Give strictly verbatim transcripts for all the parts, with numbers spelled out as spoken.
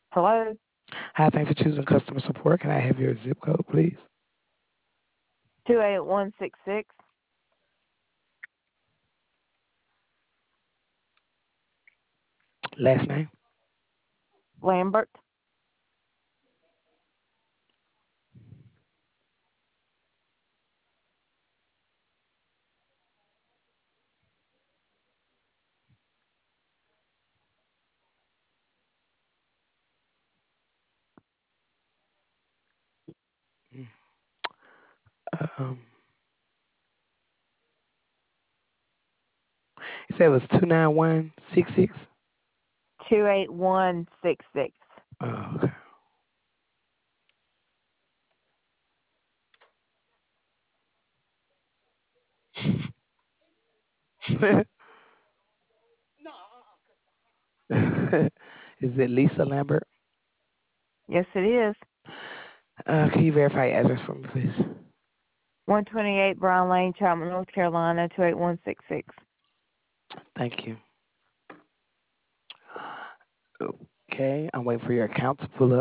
Hello, Hi, thanks for choosing customer support. Can I have your zip code, please? two eight one six six Last name? Lambert. Mm. Um, you said it was two nine one six six? two eight one six six. Oh, okay. Is it Lisa Lambert? Yes, it is. Uh, can you verify your address for me, please? one twenty-eight Brown Lane, Chapman, North Carolina, two eight one six six. Thank you. Okay, I'm waiting for your account to pull up.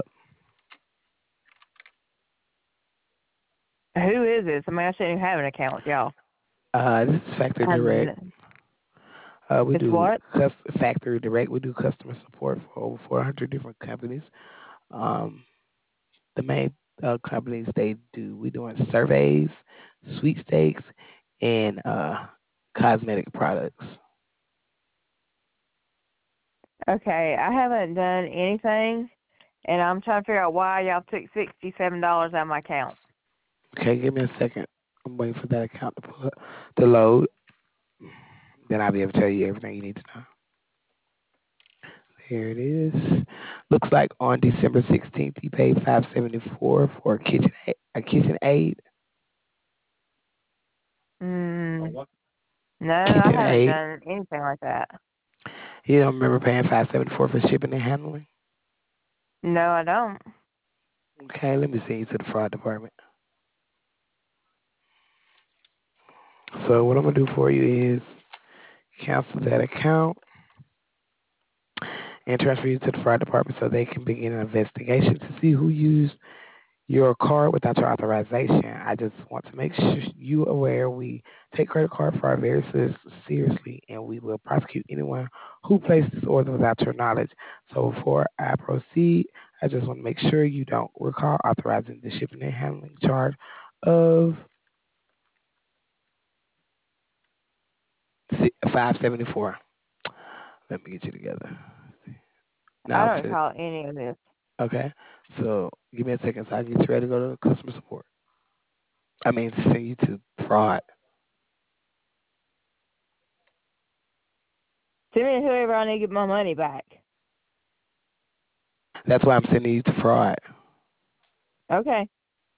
Who is this? I mean, I shouldn't even have an account with y'all. Uh, this is Factory Direct. And Uh, we it's do what? cus- Factory Direct. We do customer support for over four hundred different companies. Um, the main uh, companies they do, we doing surveys, sweepstakes, and uh, cosmetic products. Okay, I haven't done anything, and I'm trying to figure out why y'all took sixty-seven dollars out of my account. Okay, give me a second. I'm waiting for that account to pull up, to load. Then I'll be able to tell you everything you need to know. Here it is. Looks like on December sixteenth, you paid five seventy four for a kitchen a kitchen aid. Mm, no, I Kitchen haven't aid. done anything like that. You don't remember paying five seventy four for shipping and handling? No, I don't. Okay, let me send you to the fraud department. So what I'm gonna do for you is cancel that account and transfer you to the fraud department so they can begin an investigation to see who used your card without your authorization. I just want to make sure you aware we take credit card fraud very serious, seriously, and we will prosecute anyone who placed this order without your knowledge. So before I proceed, I just want to make sure you don't recall authorizing the shipping and handling charge of five seventy four. Let me get you together. I Now I'm don't sending. recall any of this. Okay, so give me a second so I can get you ready to go to customer support. I mean, to send you to fraud. Send me to whoever I need to get my money back. That's why I'm sending you to fraud. Okay.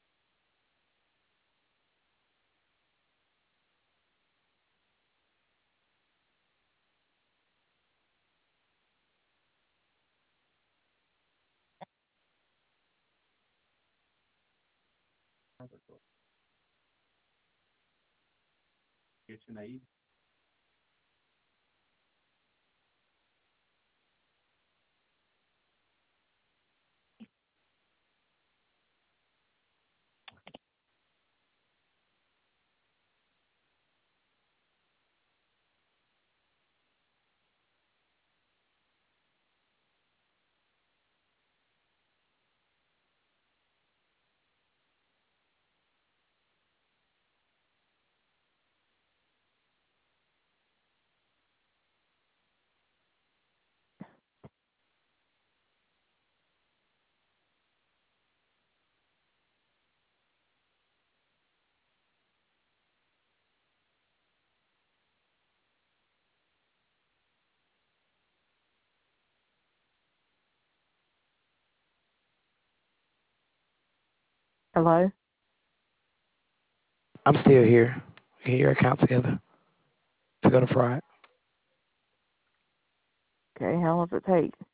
Hello. I'm still here. Get your account together to go to fraud. Okay, how long does it take?